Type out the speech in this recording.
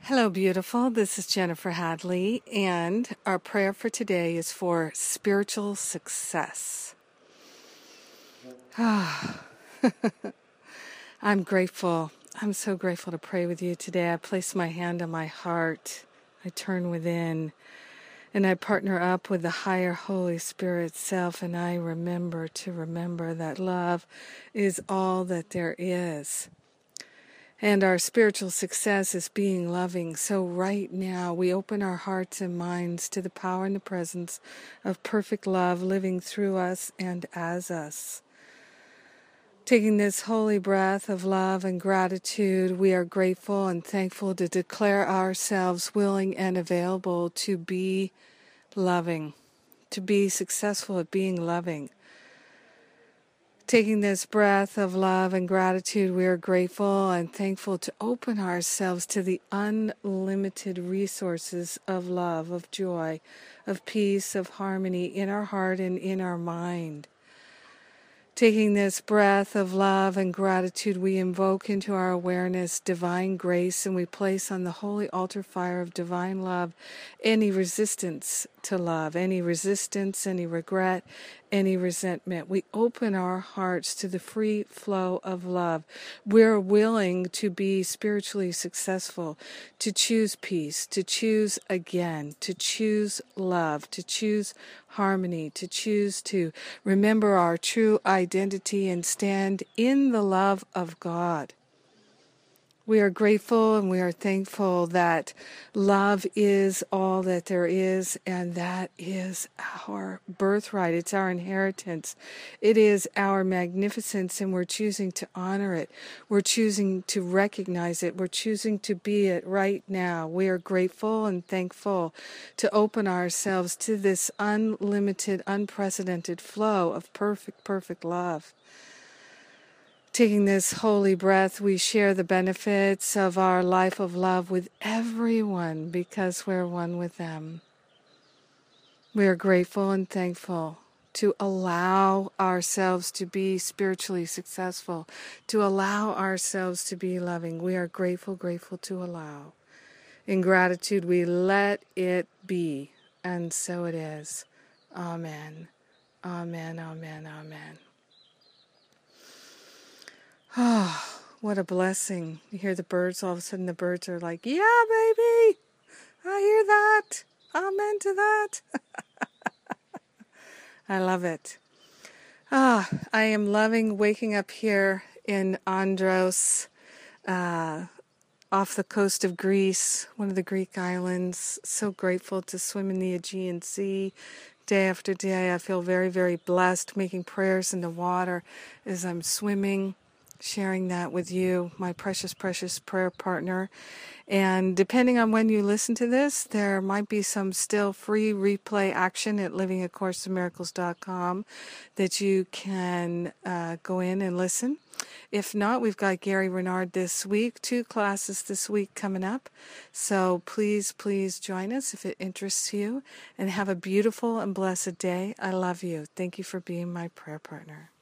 Hello, beautiful. This is Jennifer Hadley, and our prayer for today is for spiritual success. I'm grateful. I'm so grateful to pray with you today. I place my hand on my heart. I turn within, and I partner up with the higher Holy Spirit self, and I remember that love is all that there is. And our spiritual success is being loving. So right now, we open our hearts and minds to the power and the presence of perfect love living through us and as us. Taking this holy breath of love and gratitude, we are grateful and thankful to declare ourselves willing and available to be loving, to be successful at being loving. Taking this breath of love and gratitude, we are grateful and thankful to open ourselves to the unlimited resources of love, of joy, of peace, of harmony in our heart and in our mind. Taking this breath of love and gratitude, we invoke into our awareness divine grace, and we place on the holy altar fire of divine love any resistance to love, any resistance, any regret, any resentment. We open our hearts to the free flow of love. We're willing to be spiritually successful, to choose peace, to choose again, to choose love, to choose harmony, to choose to remember our true identity and stand in the love of God. We are grateful and we are thankful that love is all that there is, and that is our birthright. It's our inheritance. It is our magnificence, and we're choosing to honor it. We're choosing to recognize it. We're choosing to be it right now. We are grateful and thankful to open ourselves to this unlimited, unprecedented flow of perfect love. Taking this holy breath, we share the benefits of our life of love with everyone because we're one with them. We are grateful and thankful to allow ourselves to be spiritually successful, to allow ourselves to be loving. We are grateful to allow. In gratitude, we let it be, and so it is. Amen. Amen, amen, amen. Oh, what a blessing. You hear the birds, all of a sudden the birds are like, yeah, baby, I hear that. Amen to that. I love it. I am loving waking up here in Andros, off the coast of Greece, one of the Greek islands. So grateful to swim in the Aegean Sea. Day after day, I feel very, very blessed, making prayers in the water as I'm swimming, sharing that with you, my precious, precious prayer partner. And depending on when you listen to this, there might be some still free replay action at livingacourseofmiracles.com that you can go in and listen. If not, we've got Gary Renard this week, 2 classes this week coming up. So please join us if it interests you, and have a beautiful and blessed day. I love you. Thank you for being my prayer partner.